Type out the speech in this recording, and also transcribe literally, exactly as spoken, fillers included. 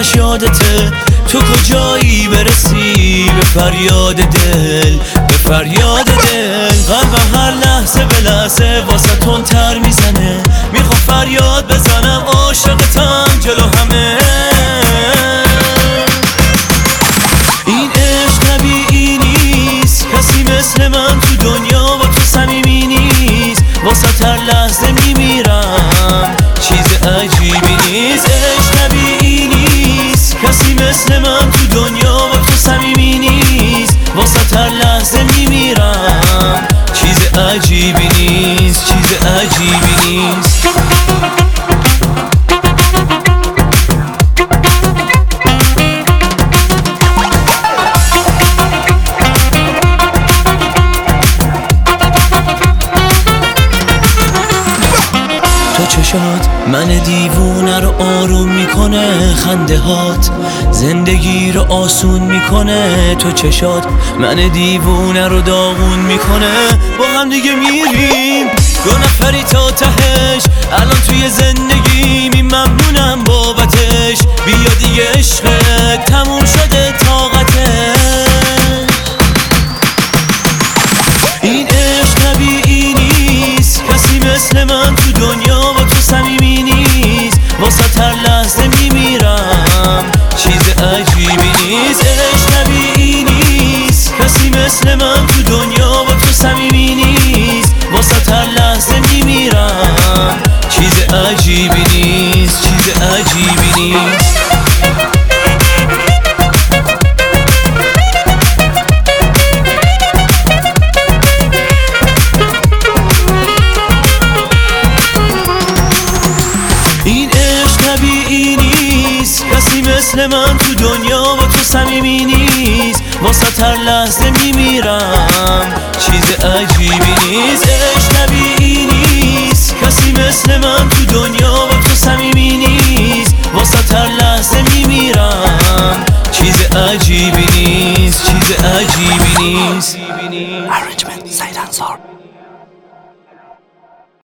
همش یادته، تو کجایی برسی به فریاد دل، به فریاد دل. قلبم هر لحظه به لحظه واسه تون تر میزنه، میخوام فریاد بزنم عاشقتم جلو همه. این عشق طبیعی نیست، کسی مثل من تو دنیا با تو صمیمی نیست. واسه هر لحظه میمیرم، چیز عجیبی نیست. عشق طبیعی نیست، کسی مثل من تو دنیا با تو صمیمی نیست. واسه هر لحظه میمیرم، چیز عجیبی نیست، چیز عجیبی نیست. تو چشات من دیوونه رو آروم میکنه، خنده هات زندگی رو آسون میکنه. تو چشات من دیوونه رو داغون میکنه. با هم دیگه میریم دو نفری تا تهش، الان توی زندگی ممنونم بابتش. بیا دیگه عشقت تموم شده طاقته. این عشق طبیعی نیست، کسی مثل من تو دنیا با تو صمیمی نیست. واسه هر لحظه میمیرم، چیز عجیبی نیست. عشق طبیعی نیست، کسی مثل من تو دنیا با تو صمیمی نیست. واسه هر لحظه میمیرم، چیز عجیبی نیست، چیز عجیبی نیست. این عشق طبیعی نیست، کسی مثل من تو دنیا با تو صمیمی نیست. واسه هر لحظه میمیرم، چیز عجیبی نیست. عشق طبیعی نیست، کسی مثل من تو دنیا با تو صمیمی نیست. واسه هر لحظه میمیرم، چیز عجیبی نیست، چیز عجیبی نیست. Arrangement سعید انصار.